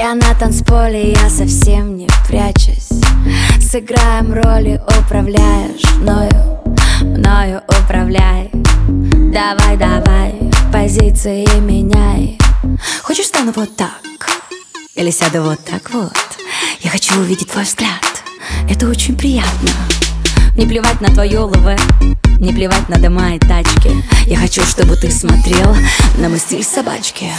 Я на танцполе, я совсем не прячусь. Сыграем роли, управляешь мною управляй. Давай, давай, позиции меняй. Хочешь, стану вот так? Или сяду вот так вот? Я хочу увидеть твой взгляд. Это очень приятно. Не плевать на твое ЛВ, не плевать на дома и тачки. Я хочу, чтобы ты смотрел на мой стиль собачки.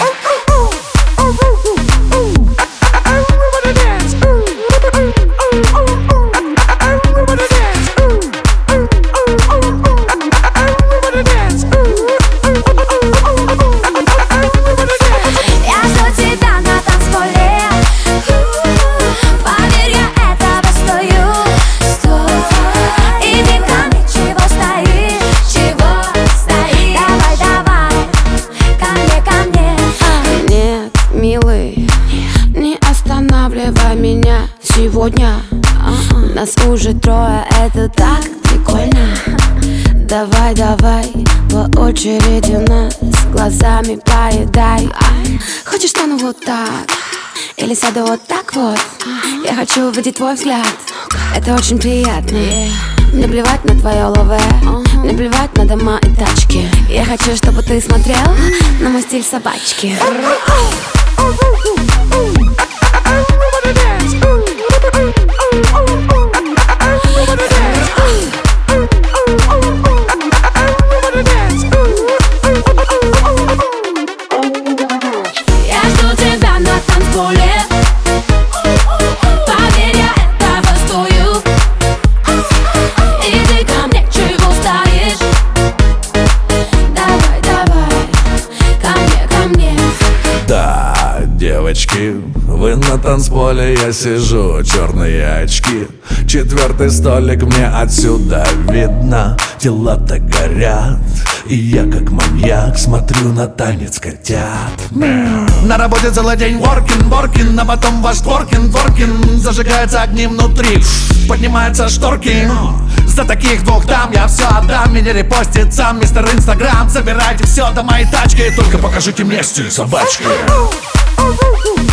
Меня сегодня нас уже трое, это так прикольно. Давай, давай, по очереди нас глазами поедай. Хочешь, стану вот так? Или сяду вот так вот? Я хочу увидеть твой взгляд. Это очень приятно. Не плевать на твое ЛВ, не плевать на дома и тачки. Я хочу, чтобы ты смотрел на мой стиль собачки. Девочки, вы на танцполе, я сижу, черные очки. 4-й столик мне отсюда видно. Дела-то горят, и я как маньяк смотрю на танец котят. На работе целый день воркин, а потом ваш творкин. Зажигаются огни внутри, поднимаются шторки. За таких двух дам я все отдам. Меня репостит сам мистер Инстаграм. Забирайте все до моей тачки, только покажите мне стиль собачки.